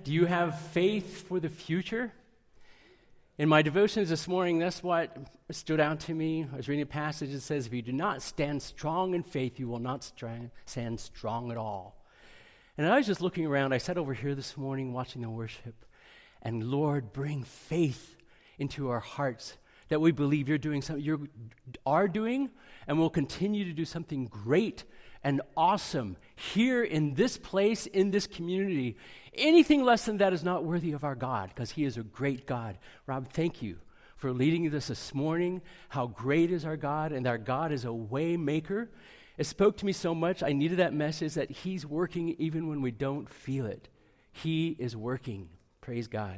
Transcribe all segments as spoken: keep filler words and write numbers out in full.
Do you have faith for the future? In my devotions this morning, that's what stood out to me. I was reading a passage that says, if you do not stand strong in faith, you will not stra- stand strong at all. And I was just looking around. I sat over here this morning watching the worship. And Lord, bring faith into our hearts that we believe you're doing something, you are doing, and will continue to do something great and awesome here in this place, in this community. Anything less than that is not worthy of our God, because he is a great God. Rob, thank you for leading us this morning. How great is our God, and our God is a way maker. It spoke to me so much. I needed that message that he's working even when we don't feel it. He is working. Praise God.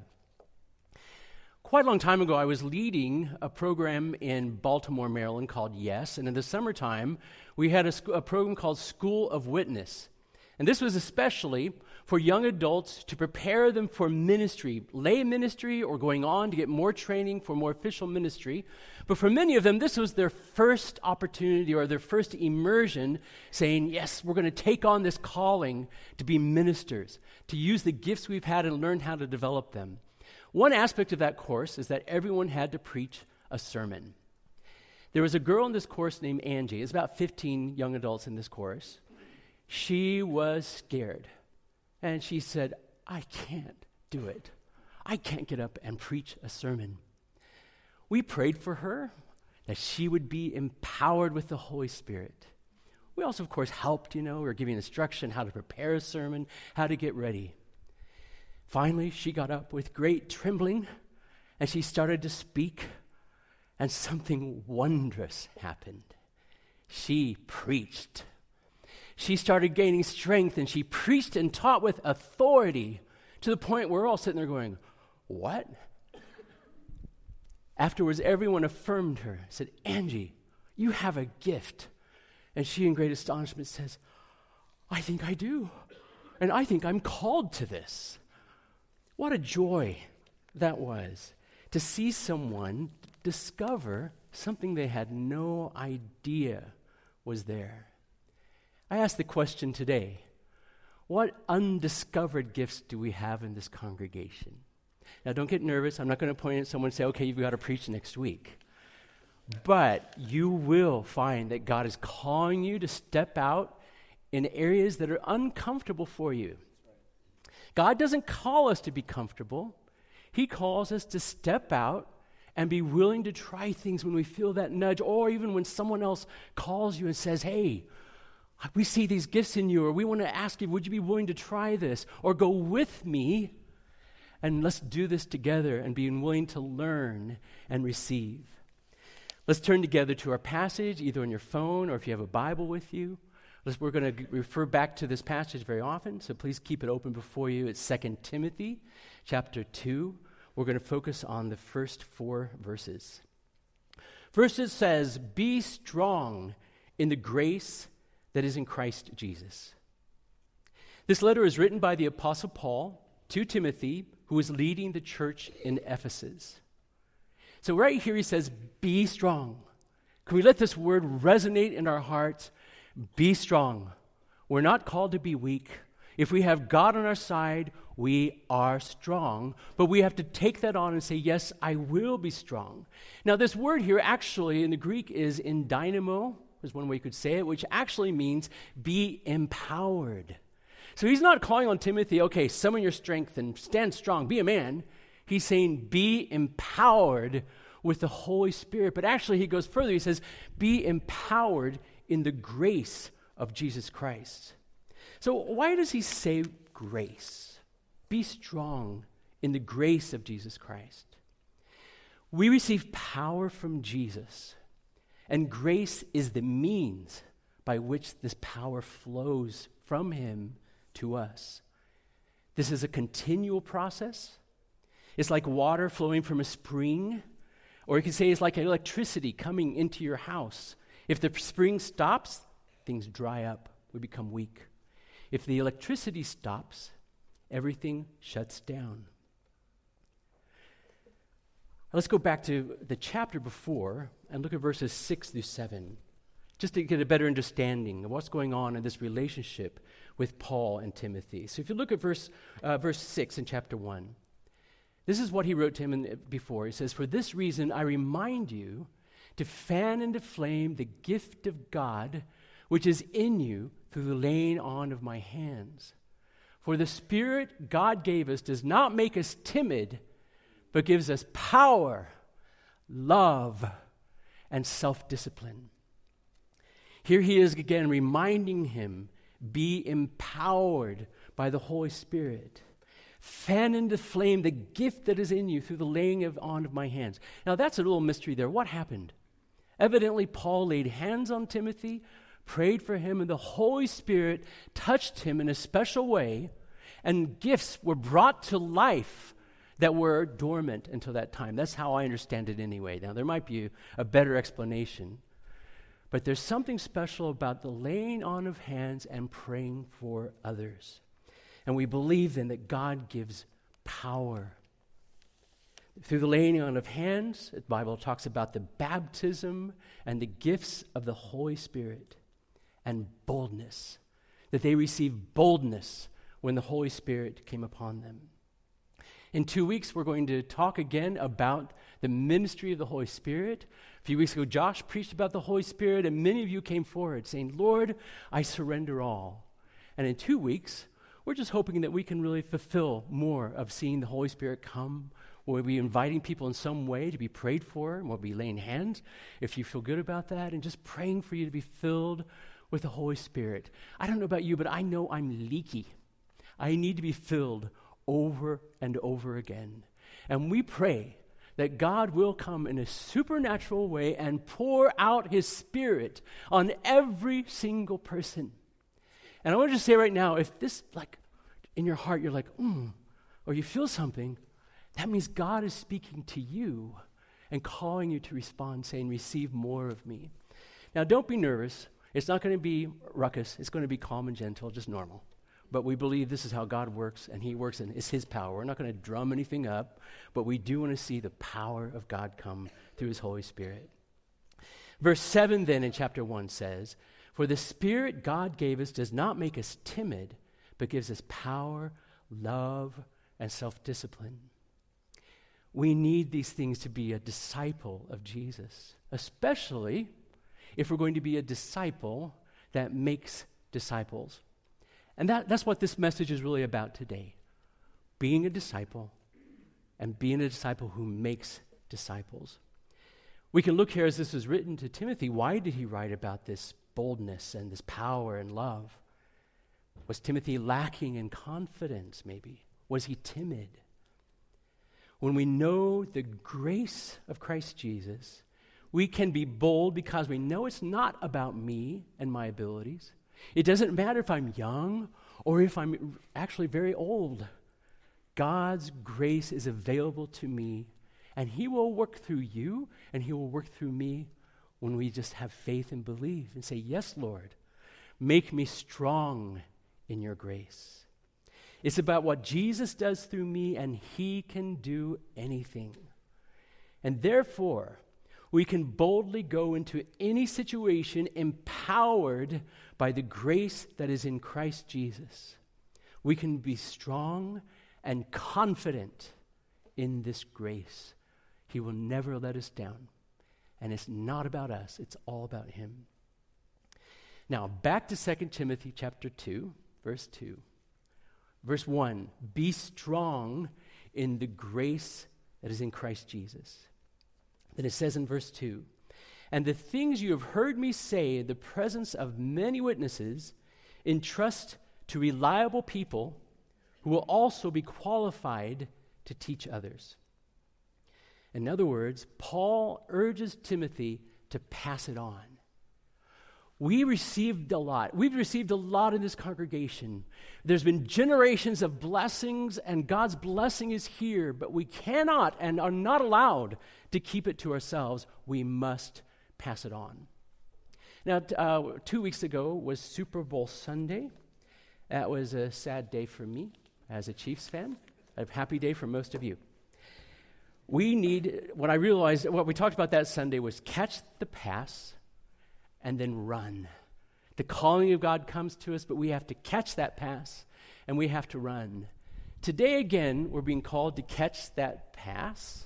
Quite a long time ago, I was leading a program in Baltimore, Maryland called Yes, and in the summertime, we had a, sc- a program called School of Witness. And this was especially for young adults to prepare them for ministry, lay ministry, or going on to get more training for more official ministry. But for many of them, this was their first opportunity or their first immersion, saying, yes, we're going to take on this calling to be ministers, to use the gifts we've had and learn how to develop them. One aspect of that course is that everyone had to preach a sermon. There was a girl in this course named Angie. It's about fifteen young adults in this course. She was scared. And she said, I can't do it. I can't get up and preach a sermon. We prayed for her that she would be empowered with the Holy Spirit. We also, of course, helped, you know, we were giving instruction how to prepare a sermon, how to get ready. Finally, she got up with great trembling, and she started to speak, and something wondrous happened. She preached. She started gaining strength, and she preached and taught with authority to the point where we're all sitting there going, what? Afterwards, everyone affirmed her, said, Angie, you have a gift. And she, in great astonishment, says, I think I do, and I think I'm called to this. What a joy that was, to see someone discover something they had no idea was there. I ask the question today, what undiscovered gifts do we have in this congregation? Now, don't get nervous. I'm not going to point at someone and say, okay, you've got to preach next week. But you will find that God is calling you to step out in areas that are uncomfortable for you. God doesn't call us to be comfortable. He calls us to step out and be willing to try things when we feel that nudge, or even when someone else calls you and says, hey, we see these gifts in you, or we want to ask you, would you be willing to try this? Or go with me, and let's do this together, and being willing to learn and receive. Let's turn together to our passage, either on your phone or if you have a Bible with you. Let's, we're going to refer back to this passage very often, so please keep it open before you. It's Second Timothy chapter two. We're going to focus on the first four verses. First it says, be strong in the grace that is in Christ Jesus. This letter is written by the Apostle Paul to Timothy, who is leading the church in Ephesus. So right here he says, be strong. Can we let this word resonate in our hearts? Be strong. We're not called to be weak. If we have God on our side, we are strong. But we have to take that on and say, yes, I will be strong. Now, this word here actually in the Greek is in dynamo, is one way you could say it, which actually means be empowered. So he's not calling on Timothy, okay, summon your strength and stand strong, be a man. He's saying be empowered with the Holy Spirit. But actually he goes further. He says be empowered in the grace of Jesus Christ. So why does he say grace? Be strong in the grace of Jesus Christ. We receive power from Jesus, and grace is the means by which this power flows from him to us. This is a continual process. It's like water flowing from a spring, or you can say it's like electricity coming into your house. If the spring stops, things dry up. We become weak. If the electricity stops, everything shuts down. Let's go back to the chapter before and look at verses six through seven. just to get a better understanding of what's going on in this relationship with Paul and Timothy. So if you look at verse uh, verse six in chapter one, this is what he wrote to him in, before. He says, "For this reason I remind you to fan into flame the gift of God which is in you through the laying on of my hands. For the Spirit God gave us does not make us timid, but gives us power, love, and self-discipline." Here he is again reminding him, be empowered by the Holy Spirit. Fan into flame the gift that is in you through the laying of, on of my hands. Now that's a little mystery there. What happened? Evidently, Paul laid hands on Timothy, prayed for him, and the Holy Spirit touched him in a special way, and gifts were brought to life that were dormant until that time. That's how I understand it anyway. Now, there might be a better explanation, but there's something special about the laying on of hands and praying for others. And we believe then that God gives power. Through the laying on of hands, the Bible talks about the baptism and the gifts of the Holy Spirit and boldness, that they received boldness when the Holy Spirit came upon them. In two weeks, we're going to talk again about the ministry of the Holy Spirit. A few weeks ago, Josh preached about the Holy Spirit, and many of you came forward saying, "Lord, I surrender all." And in two weeks, we're just hoping that we can really fulfill more of seeing the Holy Spirit come. We'll be inviting people in some way to be prayed for, and we'll be laying hands if you feel good about that, and just praying for you to be filled with the Holy Spirit. I don't know about you, but I know I'm leaky. I need to be filled over and over again. And we pray that God will come in a supernatural way and pour out his Spirit on every single person. And I want to just say right now, if this, like, in your heart, you're like, mm, or you feel something, that means God is speaking to you and calling you to respond, saying, receive more of me. Now, don't be nervous. It's not going to be ruckus. It's going to be calm and gentle, just normal. But we believe this is how God works, and he works in it's his power. We're not going to drum anything up, but we do want to see the power of God come through his Holy Spirit. Verse seven then in chapter one says, "For the Spirit God gave us does not make us timid, but gives us power, love, and self-discipline." We need these things to be a disciple of Jesus, especially if we're going to be a disciple that makes disciples. And that, that's what this message is really about today. Being a disciple and being a disciple who makes disciples. We can look here as this was written to Timothy. Why did he write about this boldness and this power and love? Was Timothy lacking in confidence maybe? Was he timid? When we know the grace of Christ Jesus, we can be bold because we know it's not about me and my abilities. It doesn't matter if I'm young or if I'm actually very old. God's grace is available to me, and he will work through you, and he will work through me when we just have faith and believe and say, "Yes, Lord, make me strong in your grace." It's about what Jesus does through me, and he can do anything. And therefore, we can boldly go into any situation empowered by the grace that is in Christ Jesus. We can be strong and confident in this grace. He will never let us down. And it's not about us, it's all about him. Now, back to Second Timothy chapter two, verse two. Verse one, "Be strong in the grace that is in Christ Jesus." Then it says in verse two, "And the things you have heard me say in the presence of many witnesses, entrust to reliable people who will also be qualified to teach others." In other words, Paul urges Timothy to pass it on. We received a lot. We've received a lot in this congregation. There's been generations of blessings, and God's blessing is here, but we cannot and are not allowed to keep it to ourselves. We must pass it on. Now, uh, two weeks ago was Super Bowl Sunday. That was a sad day for me as a Chiefs fan, a happy day for most of you. We need, what I realized, what we talked about that Sunday was catch the pass and then run. The calling of God comes to us, but we have to catch that pass, and we have to run. Today, again, we're being called to catch that pass.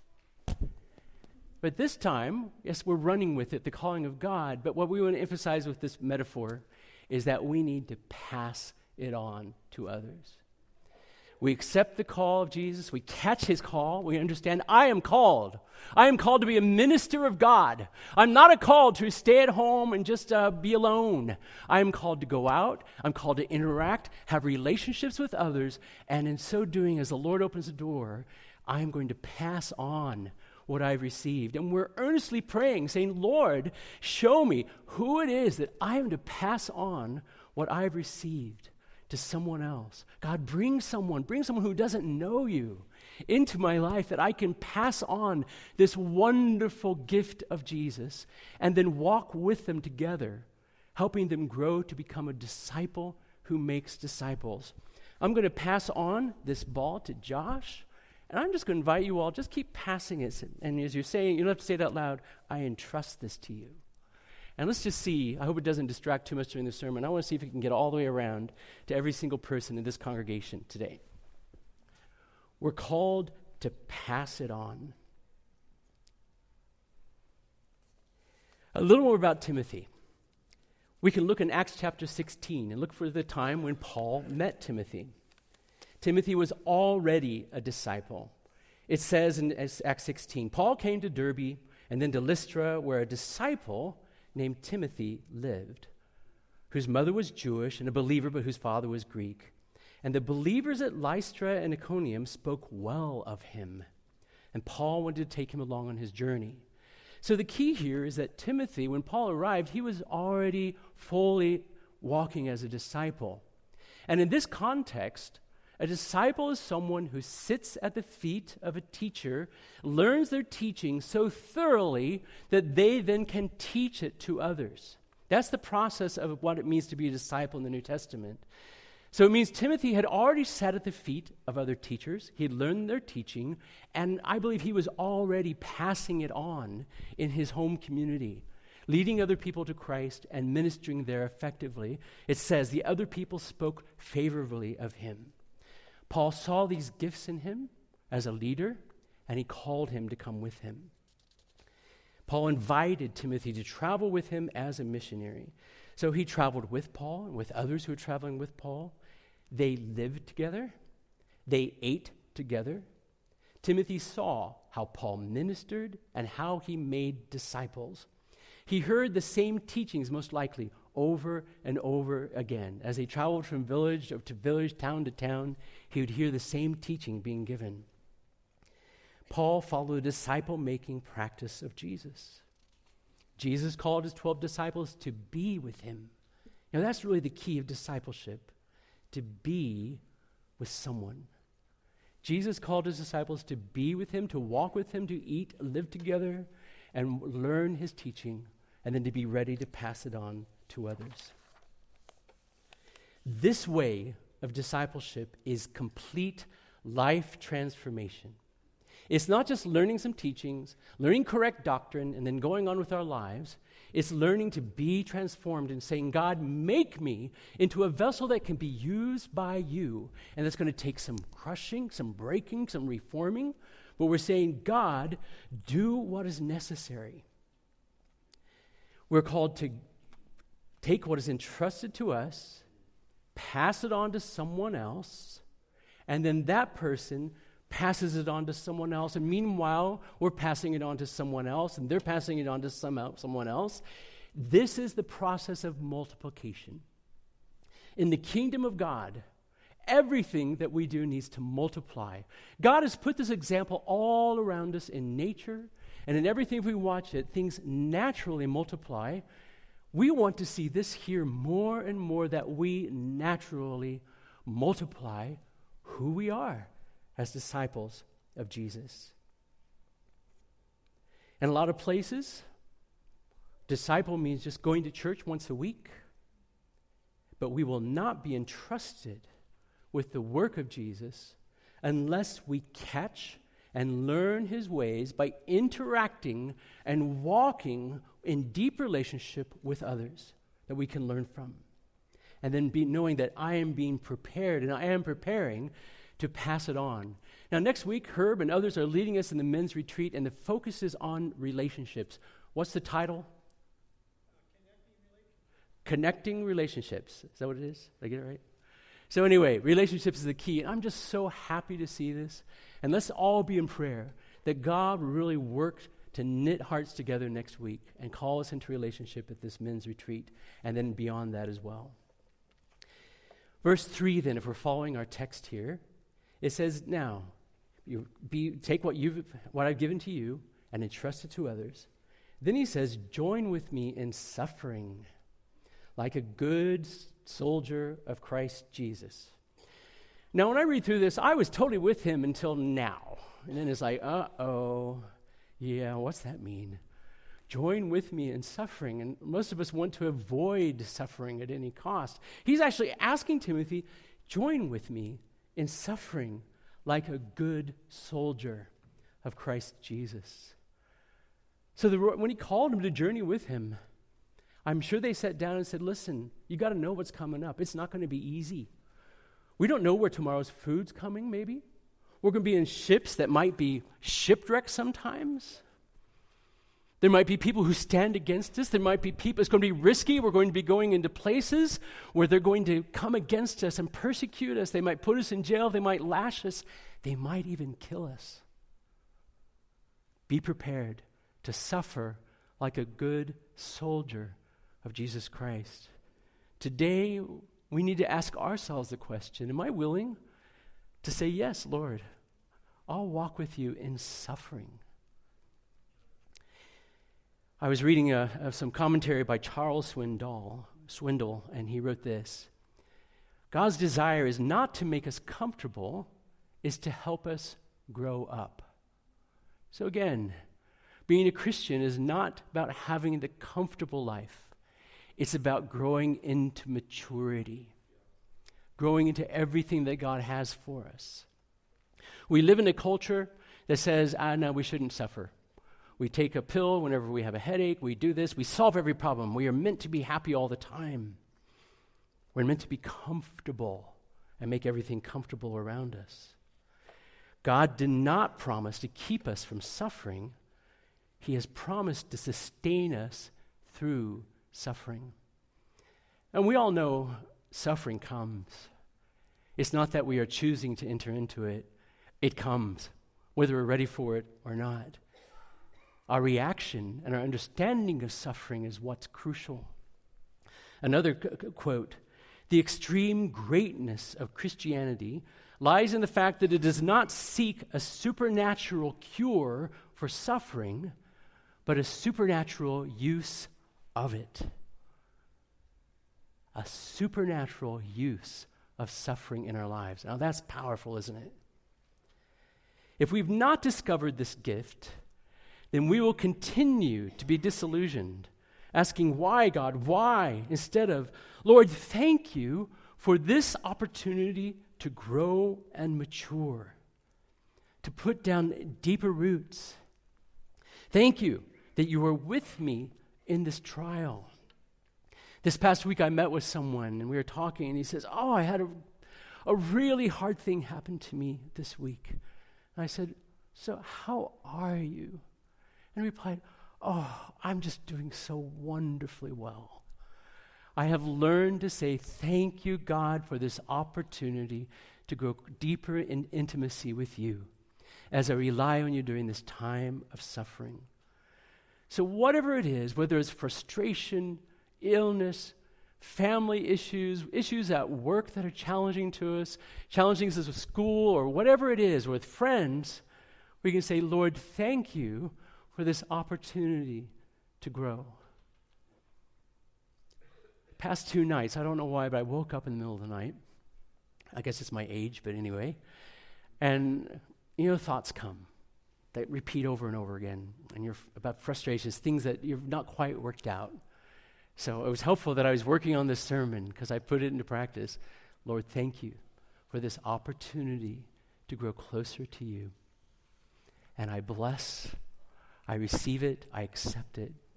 But this time, yes, we're running with it, the calling of God. But what we want to emphasize with this metaphor is that we need to pass it on to others. We accept the call of Jesus. We catch his call. We understand, I am called. I am called to be a minister of God. I'm not a called to stay at home and just uh, be alone. I am called to go out. I'm called to interact, have relationships with others, and in so doing, as the Lord opens the door, I am going to pass on what I've received. And we're earnestly praying, saying, Lord, show me who it is that I am to pass on what I've received to someone else. God, bring someone, bring someone who doesn't know you into my life that I can pass on this wonderful gift of Jesus and then walk with them together, helping them grow to become a disciple who makes disciples. I'm going to pass on this ball to Josh, and I'm just going to invite you all, just keep passing it. And as you're saying, you don't have to say it out loud, I entrust this to you. And let's just see, I hope it doesn't distract too much during the sermon. I want to see if we can get all the way around to every single person in this congregation today. We're called to pass it on. A little more about Timothy. We can look in Acts chapter sixteen and look for the time when Paul met Timothy. Timothy was already a disciple. It says in Acts sixteen, Paul came to Derbe and then to Lystra, where a disciple named Timothy lived, whose mother was Jewish and a believer, but whose father was Greek. And the believers at Lystra and Iconium spoke well of him. And Paul wanted to take him along on his journey. So the key here is that Timothy, when Paul arrived, he was already fully walking as a disciple. And in this context, a disciple is someone who sits at the feet of a teacher, learns their teaching so thoroughly that they then can teach it to others. That's the process of what it means to be a disciple in the New Testament. So it means Timothy had already sat at the feet of other teachers. He had learned their teaching, and I believe he was already passing it on in his home community, leading other people to Christ and ministering there effectively. It says the other people spoke favorably of him. Paul saw these gifts in him as a leader, and he called him to come with him. Paul invited Timothy to travel with him as a missionary. So he traveled with Paul and with others who were traveling with Paul. They lived together. They ate together. Timothy saw how Paul ministered and how he made disciples. He heard the same teachings, most likely, over and over again. As he traveled from village to village, town to town, he would hear the same teaching being given. Paul followed the disciple-making practice of Jesus. Jesus called his twelve disciples to be with him. Now that's really the key of discipleship, to be with someone. Jesus called his disciples to be with him, to walk with him, to eat, live together, and learn his teaching, and then to be ready to pass it on to others. This way of discipleship is complete life transformation. It's not just learning some teachings, learning correct doctrine, and then going on with our lives. It's learning to be transformed and saying, God, make me into a vessel that can be used by you. And that's going to take some crushing, some breaking, some reforming. But we're saying, God, do what is necessary. We're called to take what is entrusted to us, pass it on to someone else, and then that person passes it on to someone else, and meanwhile, we're passing it on to someone else, and they're passing it on to some el- someone else. This is the process of multiplication. In the kingdom of God, everything that we do needs to multiply. God has put this example all around us in nature, and in everything, if we watch it, things naturally multiply. We want to see this here more and more, that we naturally multiply who we are as disciples of Jesus. In a lot of places, disciple means just going to church once a week, but we will not be entrusted with the work of Jesus unless we catch and learn his ways by interacting and walking in deep relationship with others that we can learn from. And then be knowing that I am being prepared and I am preparing to pass it on. Now, next week, Herb and others are leading us in the men's retreat, and the focus is on relationships. What's the title? Connecting relationships. Is that what it is? Did I get it right? So anyway, relationships is the key. And I'm just so happy to see this. And let's all be in prayer that God will really work to knit hearts together next week and call us into relationship at this men's retreat, and then beyond that as well. Verse three, then, if we're following our text here, it says, now, you be, take what you've what I've given to you and entrust it to others. Then he says, join with me in suffering like a good soldier of Christ Jesus. Now, when I read through this, I was totally with him until now. And then it's like, uh-oh, yeah, what's that mean? Join with me in suffering. And most of us want to avoid suffering at any cost. He's actually asking Timothy, join with me in suffering like a good soldier of Christ Jesus. So the, when he called him to journey with him, I'm sure they sat down and said, listen, you got to know what's coming up. It's not going to be easy. We don't know where tomorrow's food's coming, maybe. We're going to be in ships that might be shipwrecked sometimes. There might be people who stand against us. There might be people, it's going to be risky. We're going to be going into places where they're going to come against us and persecute us. They might put us in jail. They might lash us. They might even kill us. Be prepared to suffer like a good soldier of Jesus Christ. Today, we need to ask ourselves the question, am I willing to say, yes, Lord, I'll walk with you in suffering? I was reading a, a, some commentary by Charles Swindoll, Swindoll, and he wrote this: God's desire is not to make us comfortable, is to help us grow up. So again, being a Christian is not about having the comfortable life. It's about growing into maturity, growing into everything that God has for us. We live in a culture that says, ah, no, we shouldn't suffer. We take a pill whenever we have a headache. We do this. We solve every problem. We are meant to be happy all the time. We're meant to be comfortable and make everything comfortable around us. God did not promise to keep us from suffering. He has promised to sustain us through suffering. And we all know suffering comes. It's not that we are choosing to enter into it. It comes, whether we're ready for it or not. Our reaction and our understanding of suffering is what's crucial. Another c- c- quote, the extreme greatness of Christianity lies in the fact that it does not seek a supernatural cure for suffering, but a supernatural use of it. A supernatural use of suffering in our lives. Now that's powerful, isn't it? If we've not discovered this gift, then we will continue to be disillusioned, asking, why, God, why? Instead of, Lord, thank you for this opportunity to grow and mature, to put down deeper roots. Thank you that you are with me in this trial. This past week I met with someone and we were talking and he says, oh, I had a, a really hard thing happen to me this week. And I said, so how are you? And he replied, oh, I'm just doing so wonderfully well. I have learned to say thank you, God, for this opportunity to grow deeper in intimacy with you as I rely on you during this time of suffering. So whatever it is, whether it's frustration, illness, family issues, issues at work that are challenging to us, challenging us with school, or whatever it is, with friends, we can say, Lord, thank you for this opportunity to grow. Past two nights, I don't know why, but I woke up in the middle of the night. I guess it's my age, but anyway. And, you know, thoughts come that repeat over and over again. And you're f- about frustrations, things that you've not quite worked out. So it was helpful that I was working on this sermon because I put it into practice. Lord, thank you for this opportunity to grow closer to you. And I bless, I receive it, I accept it.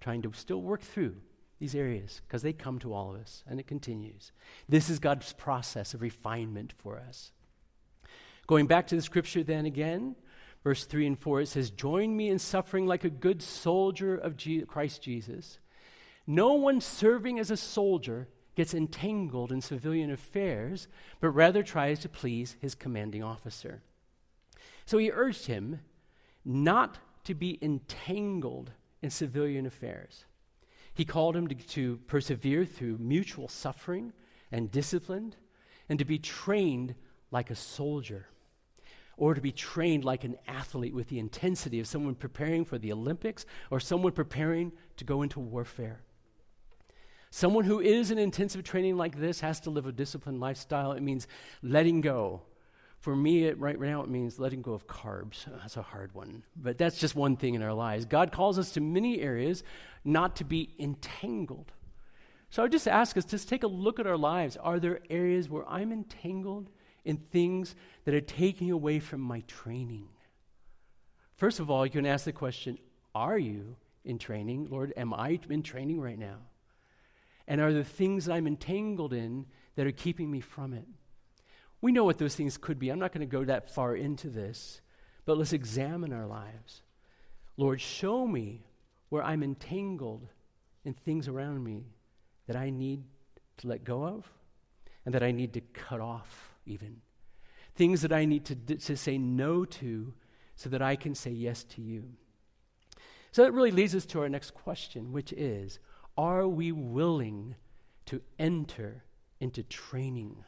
trying to still work through these areas because they come to all of us, and it continues. This is God's process of refinement for us. Going back to the scripture then again, verse three and four, it says, "Join me in suffering like a good soldier of Je- Christ Jesus. No one serving as a soldier gets entangled in civilian affairs, but rather tries to please his commanding officer." So he urged him not to be entangled in civilian affairs. He called him to, to persevere through mutual suffering and discipline, and to be trained like a soldier, or to be trained like an athlete with the intensity of someone preparing for the Olympics or someone preparing to go into warfare. Someone who is in intensive training like this has to live a disciplined lifestyle. It means letting go. For me, it, right now, it means letting go of carbs. That's a hard one. But that's just one thing in our lives. God calls us to many areas not to be entangled. So I would just ask us, just take a look at our lives. Are there areas where I'm entangled in things that are taking away from my training? First of all, you can ask the question, are you in training? Lord, am I in training right now? And are there things that I'm entangled in that are keeping me from it? We know what those things could be. I'm not going to go that far into this, but let's examine our lives. Lord, show me where I'm entangled in things around me that I need to let go of and that I need to cut off even. Things that I need to, to say no to so that I can say yes to you. So that really leads us to our next question, which is, are we willing to enter into training?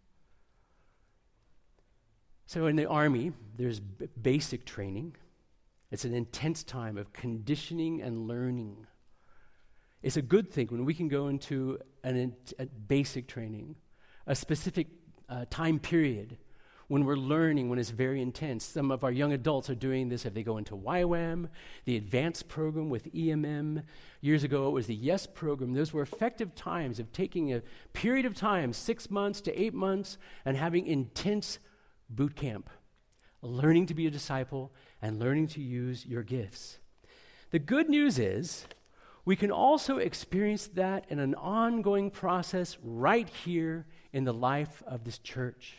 So in the Army, there's b- basic training. It's an intense time of conditioning and learning. It's a good thing when we can go into an in, a basic training, a specific uh, time period when we're learning, when it's very intense. Some of our young adults are doing this if they go into Y WAM, the advanced program with E M M. Years ago, it was the YES program. Those were effective times of taking a period of time, six months to eight months, and having intense boot camp, learning to be a disciple and learning to use your gifts. The good news is we can also experience that in an ongoing process right here in the life of this church.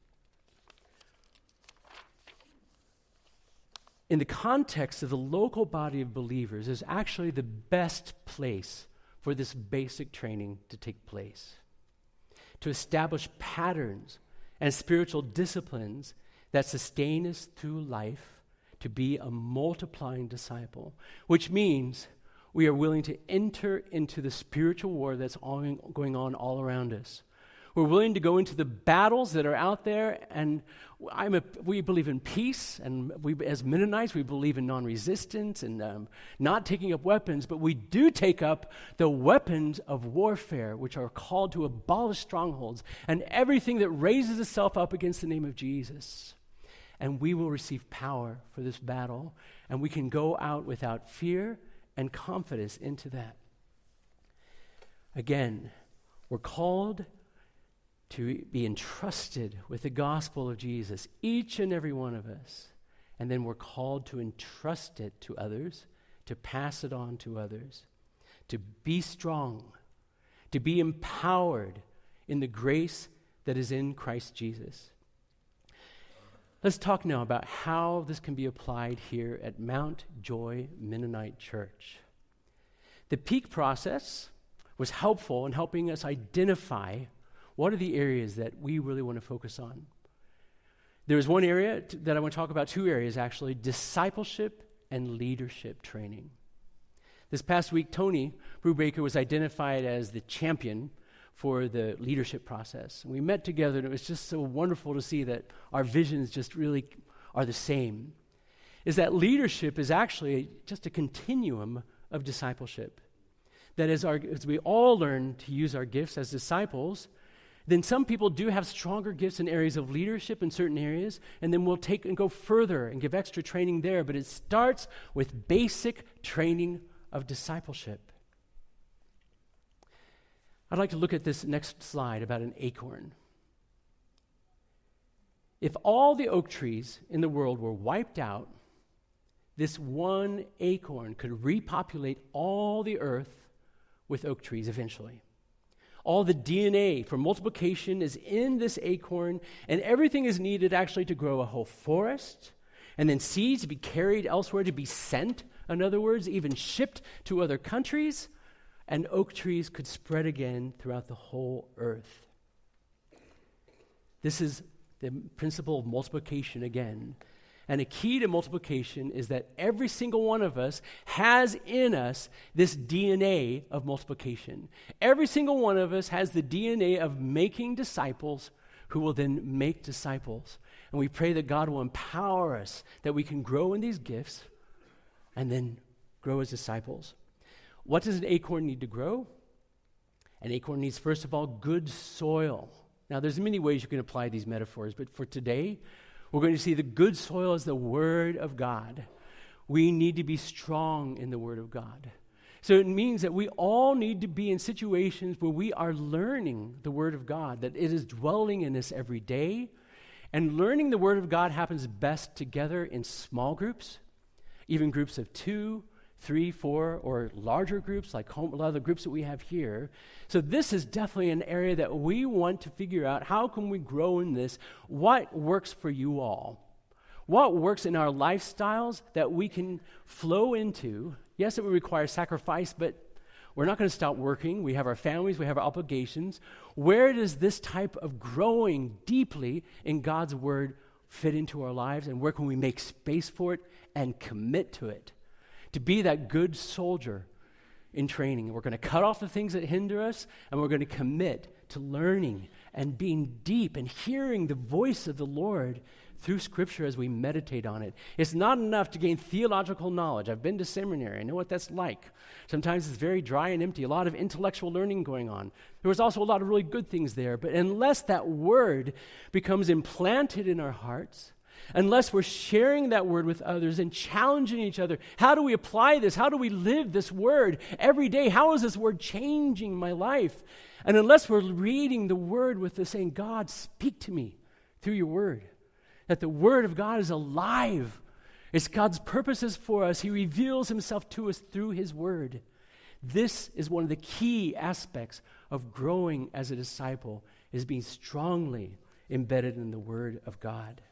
In the context of the local body of believers is actually the best place for this basic training to take place, to establish patterns and spiritual disciplines that sustain us through life to be a multiplying disciple, which means we are willing to enter into the spiritual war that's all going on all around us. We're willing to go into the battles that are out there, and I'm a, we believe in peace, and we, as Mennonites, we believe in non-resistance and um, not taking up weapons, but we do take up the weapons of warfare, which are called to abolish strongholds and everything that raises itself up against the name of Jesus. And we will receive power for this battle, and we can go out without fear and confidence into that. Again, we're called to be entrusted with the gospel of Jesus, each and every one of us. And then we're called to entrust it to others, to pass it on to others, to be strong, to be empowered in the grace that is in Christ Jesus. Let's talk now about how this can be applied here at Mount Joy Mennonite Church. The peak process was helpful in helping us identify what are the areas that we really want to focus on. There's one area t- that I want to talk about, two areas actually, discipleship and leadership training. This past week, Tony Brubaker was identified as the champion for the leadership process. And we met together, and it was just so wonderful to see that our visions just really are the same. Is that leadership is actually just a continuum of discipleship. That as, our, as we all learn to use our gifts as disciples, then some people do have stronger gifts in areas of leadership in certain areas, and then we'll take and go further and give extra training there. But it starts with basic training of discipleship. I'd like to look at this next slide about an acorn. If all the oak trees in the world were wiped out, this one acorn could repopulate all the earth with oak trees eventually. All the D N A for multiplication is in this acorn, and everything is needed actually to grow a whole forest, and then seeds to be carried elsewhere, to be sent, in other words, even shipped to other countries, and oak trees could spread again throughout the whole earth. This is the principle of multiplication again. And a key to multiplication is that every single one of us has in us this D N A of multiplication. Every single one of us has the D N A of making disciples who will then make disciples. And we pray that God will empower us, that we can grow in these gifts and then grow as disciples. What does an acorn need to grow? An acorn needs, first of all, good soil. Now, there's many ways you can apply these metaphors, but for today, we're going to see the good soil is the Word of God. We need to be strong in the Word of God. So it means that we all need to be in situations where we are learning the Word of God, that it is dwelling in us every day. And learning the Word of God happens best together in small groups, even groups of two, three, four, or larger groups like home, a lot of the groups that we have here. So this is definitely an area that we want to figure out, how can we grow in this? What works for you all? What works in our lifestyles that we can flow into? Yes, it would require sacrifice, but we're not going to stop working. We have our families, we have our obligations. Where does this type of growing deeply in God's Word fit into our lives, and where can we make space for it and commit to it? To be that good soldier in training. And we're going to cut off the things that hinder us, and we're going to commit to learning and being deep and hearing the voice of the Lord through Scripture as we meditate on it. It's not enough to gain theological knowledge. I've been to seminary. I know what that's like. Sometimes it's very dry and empty, a lot of intellectual learning going on. There was also a lot of really good things there, but unless that Word becomes implanted in our hearts, unless we're sharing that Word with others and challenging each other, how do we apply this? How do we live this Word every day? How is this Word changing my life? And unless we're reading the Word with the saying, God, speak to me through your Word, that the Word of God is alive. It's God's purposes for us. He reveals himself to us through his Word. This is one of the key aspects of growing as a disciple, is being strongly embedded in the Word of God.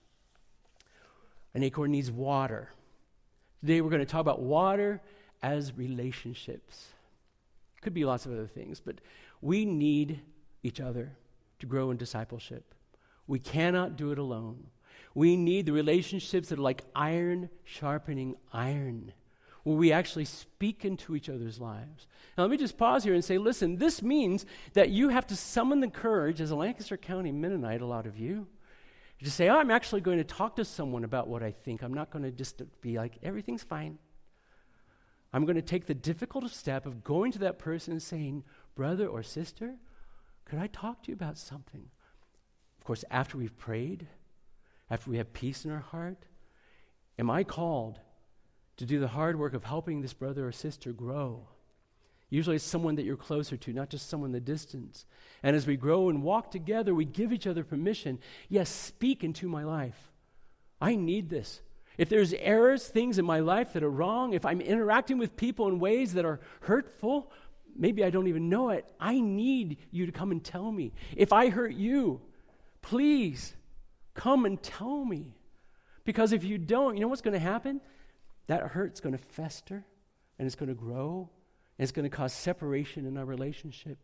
An acorn needs water. Today we're going to talk about water as relationships. Could be lots of other things, but we need each other to grow in discipleship. We cannot do it alone. We need the relationships that are like iron sharpening iron, where we actually speak into each other's lives. Now let me just pause here and say, listen, this means that you have to summon the courage, as a Lancaster County Mennonite, a lot of you, to say, oh, I'm actually going to talk to someone about what I think. I'm not going to just be like, everything's fine. I'm going to take the difficult step of going to that person and saying, brother or sister, could I talk to you about something? Of course, after we've prayed, after we have peace in our heart, am I called to do the hard work of helping this brother or sister grow? Usually it's someone that you're closer to, not just someone in the distance. And as we grow and walk together, we give each other permission. Yes, speak into my life. I need this. If there's errors, things in my life that are wrong, if I'm interacting with people in ways that are hurtful, maybe I don't even know it, I need you to come and tell me. If I hurt you, please come and tell me. Because if you don't, you know what's going to happen? That hurt's going to fester, and it's going to grow, and it's going to cause separation in our relationship.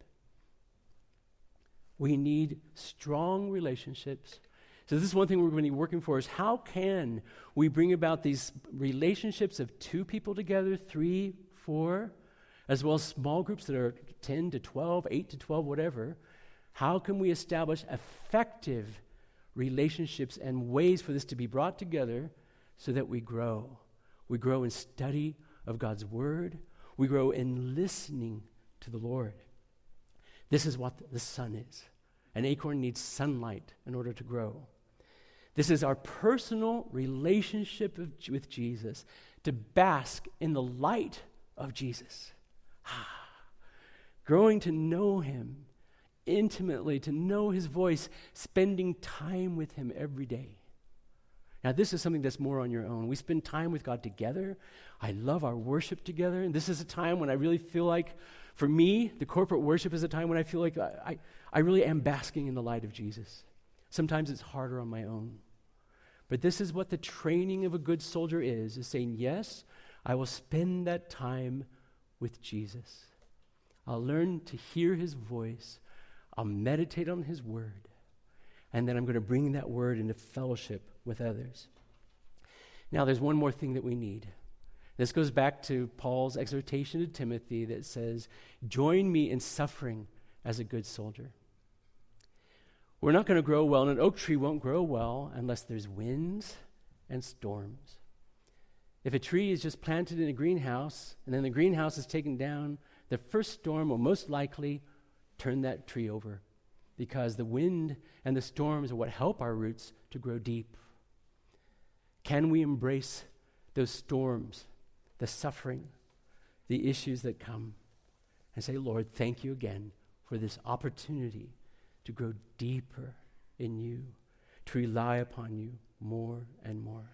We need strong relationships. So this is one thing we're going to be working for, is how can we bring about these relationships of two people together, three, four, as well as small groups that are ten to twelve, eight to twelve, whatever. How can we establish effective relationships and ways for this to be brought together so that we grow? We grow in study of God's Word. We grow in listening to the Lord. This is what the sun is. An acorn needs sunlight in order to grow. This is our personal relationship of, with Jesus, to bask in the light of Jesus. Growing to know him intimately, to know his voice, spending time with him every day. Now, this is something that's more on your own. We spend time with God together. I love our worship together. And this is a time when I really feel like, for me, the corporate worship is a time when I feel like I, I, I really am basking in the light of Jesus. Sometimes it's harder on my own. But this is what the training of a good soldier is, is saying, yes, I will spend that time with Jesus. I'll learn to hear his voice. I'll meditate on his word. And then I'm going to bring that word into fellowship with others. Now, there's one more thing that we need. This goes back to Paul's exhortation to Timothy that says, join me in suffering as a good soldier. We're not going to grow well, and an oak tree won't grow well unless there's winds and storms. If a tree is just planted in a greenhouse, and then the greenhouse is taken down, the first storm will most likely turn that tree over, because the wind and the storms are what help our roots to grow deep. Can we embrace those storms, the suffering, the issues that come, and say, Lord, thank you again for this opportunity to grow deeper in you, to rely upon you more and more.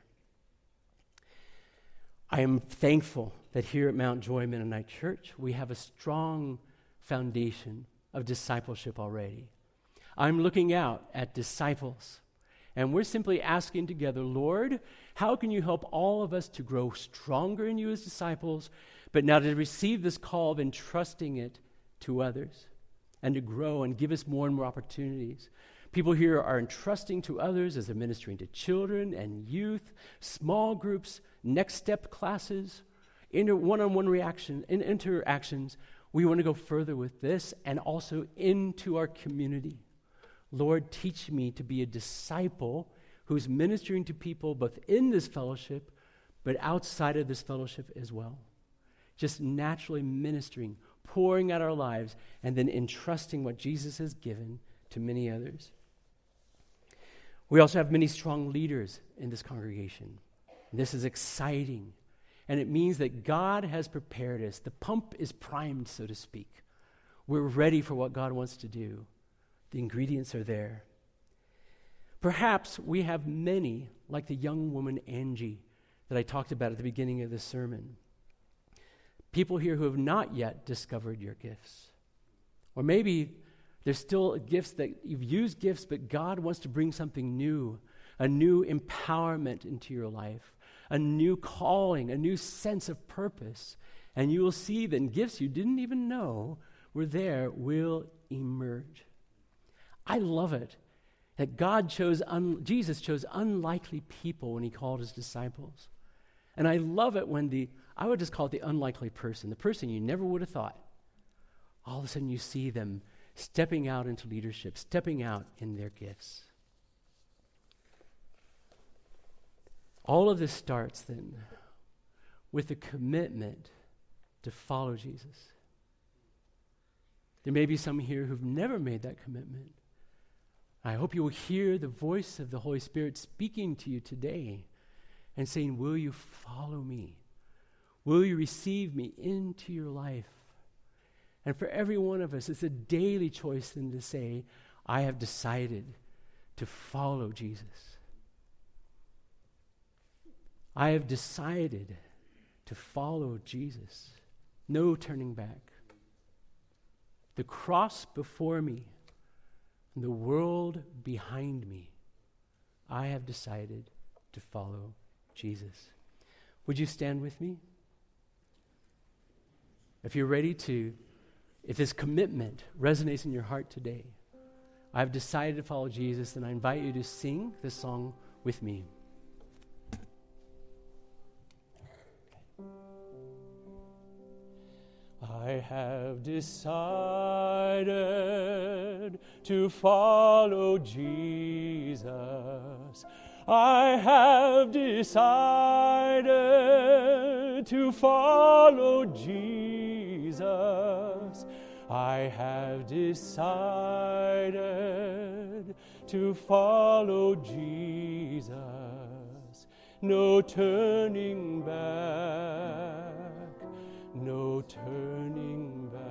I am thankful that here at Mount Joy Mennonite Church, we have a strong foundation of discipleship already. I'm looking out at disciples, and we're simply asking together, Lord, how can you help all of us to grow stronger in you as disciples, but now to receive this call of entrusting it to others and to grow and give us more and more opportunities. People here are entrusting to others as they're ministering to children and youth, small groups, next step classes, inter- one-on-one reaction, in interactions. We want to go further with this and also into our community. Lord, teach me to be a disciple who's ministering to people both in this fellowship but outside of this fellowship as well. Just naturally ministering, pouring out our lives, and then entrusting what Jesus has given to many others. We also have many strong leaders in this congregation. And this is exciting. And it means that God has prepared us. The pump is primed, so to speak. We're ready for what God wants to do. The ingredients are there. Perhaps we have many, like the young woman Angie that I talked about at the beginning of this sermon. People here who have not yet discovered your gifts. Or maybe there's still gifts that you've used gifts, but God wants to bring something new, a new empowerment into your life, a new calling, a new sense of purpose. And you will see that gifts you didn't even know were there will emerge. I love it that God chose, un- Jesus chose unlikely people when he called his disciples. And I love it when the, I would just call it the unlikely person, the person you never would have thought. All of a sudden you see them stepping out into leadership, stepping out in their gifts. All of this starts then with the commitment to follow Jesus. There may be some here who've never made that commitment. I hope you will hear the voice of the Holy Spirit speaking to you today and saying, will you follow me? Will you receive me into your life? And for every one of us, it's a daily choice then to say, I have decided to follow Jesus. I have decided to follow Jesus. No turning back. The cross before me and the world behind me. I have decided to follow Jesus. Would you stand with me? If you're ready to, if this commitment resonates in your heart today, I've decided to follow Jesus, then I invite you to sing this song with me. I have decided to follow Jesus. I have decided to follow Jesus. I have decided to follow Jesus. No turning back. No turning back.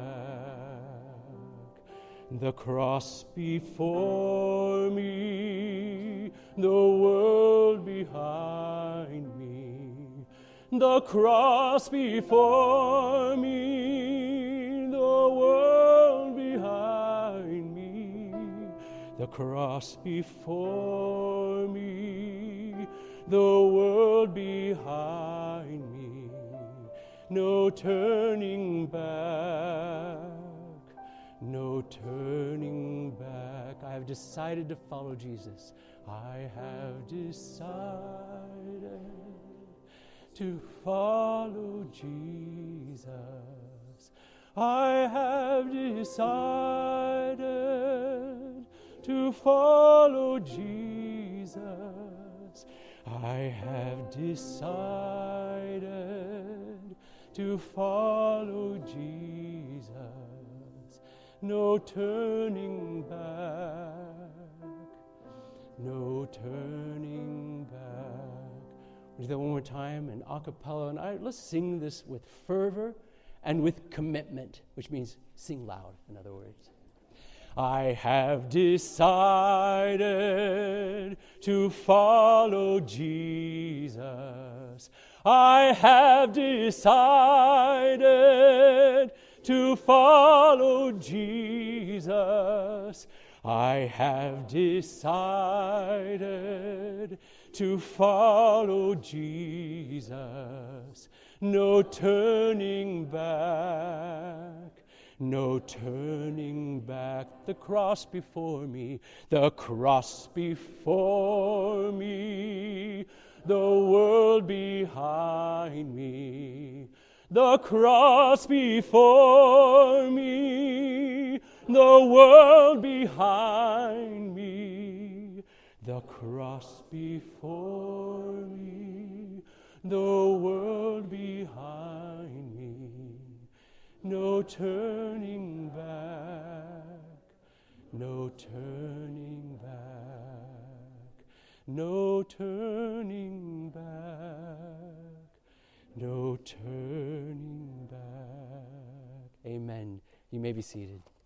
The cross before me the world behind me, the cross before me, the world behind me, the cross before me, the world behind me, no turning back, no turning back. I have decided to follow Jesus. I have decided to follow Jesus. I have decided to follow Jesus. I have decided to follow Jesus. No turning back, no turning back. We'll do that one more time in a cappella. And I, let's sing this with fervor and with commitment, which means sing loud, in other words. I have decided to follow Jesus. I have decided to follow Jesus. I have decided to follow Jesus. No turning back, no turning back. The cross before me, the cross before me, the world behind me, the cross before me, the world behind me, the cross before me, the world behind me, no turning back, no turning back, no turning back, no turning back. Amen. You may be seated.